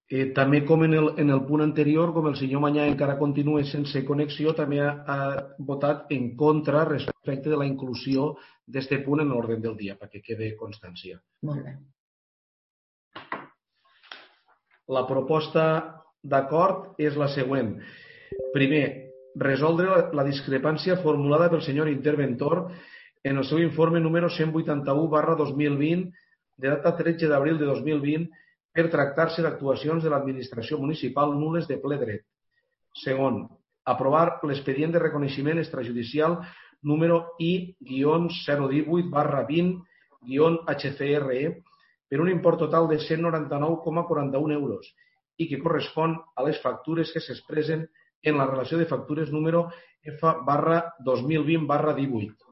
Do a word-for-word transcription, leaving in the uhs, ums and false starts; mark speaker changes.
Speaker 1: Eh, també com en el, en el punt anterior, com el senyor Manyà encara continua sense connexió, també ha, ha votat en contra respecte de la inclusió d'aquest punt en l'ordre del dia, perquè quede constància.
Speaker 2: Molt bé.
Speaker 1: La proposta d'acord és la següent. Primer, resoldre la discrepància formulada pel senyor interventor en el seu informe número cent vuitanta-u barra dos mil vint, de data tretze d'abril de dos mil vint, per tractar-se d'actuacions de l'administració municipal nules de ple dret. Segon, aprovar l'expedient de reconeixement extrajudicial número I zero divuit barra vint H C R E per un import total de cent noranta-nou coma quaranta-un euros i que correspon a les factures que s'expressen en la relació de factures número F barra dos mil vint barra divuit.